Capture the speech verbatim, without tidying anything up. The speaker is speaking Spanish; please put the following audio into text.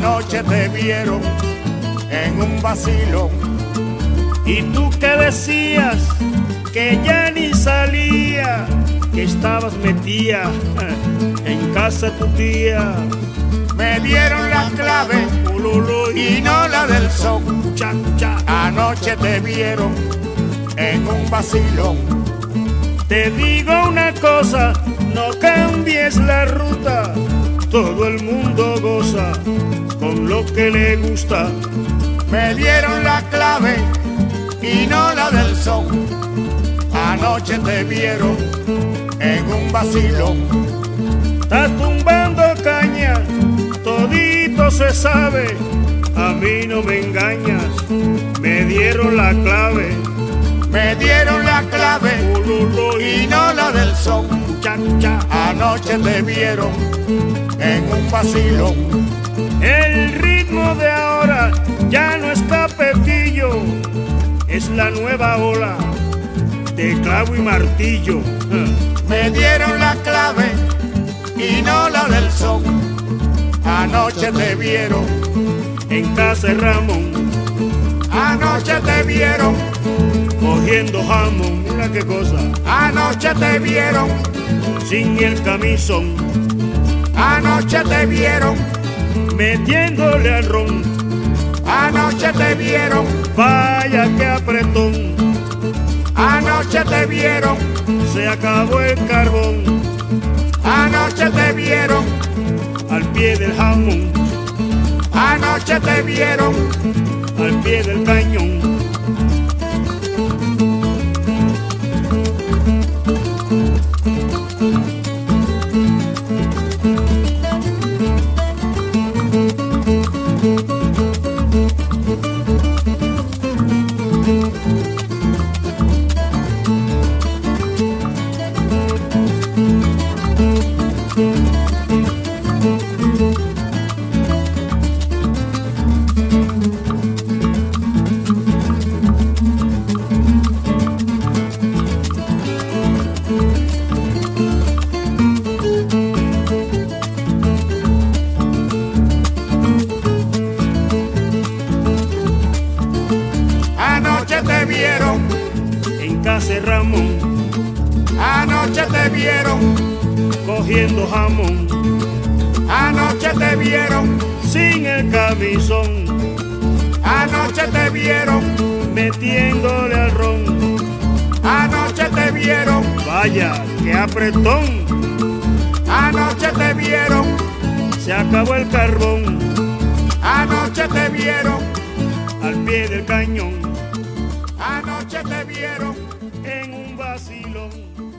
Anoche te vieron en un vacilón. Y tú que decías que ya ni salía, que estabas metida en casa de tu tía. Me dieron la clave y no la del son. Anoche te vieron en un vacilón. Te digo una cosa, no cambies la ruta. Todo el mundo goza con lo que le gusta. Me dieron la clave y no la del son. Anoche te vieron en un vacilón. Estás tumbando caña, todito se sabe. A mí no me engañas, me dieron la clave. Me dieron la clave y no la del son. Anoche te vieron en un vacilón. El ritmo de ahora ya no es tapetillo, es la nueva ola de clavo y martillo. Me dieron la clave y no la del son. Anoche te vieron en casa de Ramón. Anoche te vieron cogiendo jamón. Mira qué cosa. Anoche te vieron sin el camisón. Anoche te vieron metiéndole al ron. Anoche te vieron vaya que apretón. Anoche te vieron se acabó el carbón. Anoche te vieron al pie del jamón. Anoche te vieron al pie del cañón. Anoche te vieron en casa de Ramón. Anoche te vieron cogiendo jamón. Anoche te vieron sin el camisón. Anoche te vieron metiéndole al ron. Anoche te vieron vaya que apretón. Anoche te vieron se acabó el carbón. Anoche te vieron al pie del cañón. Anoche te vieron en un vacilón.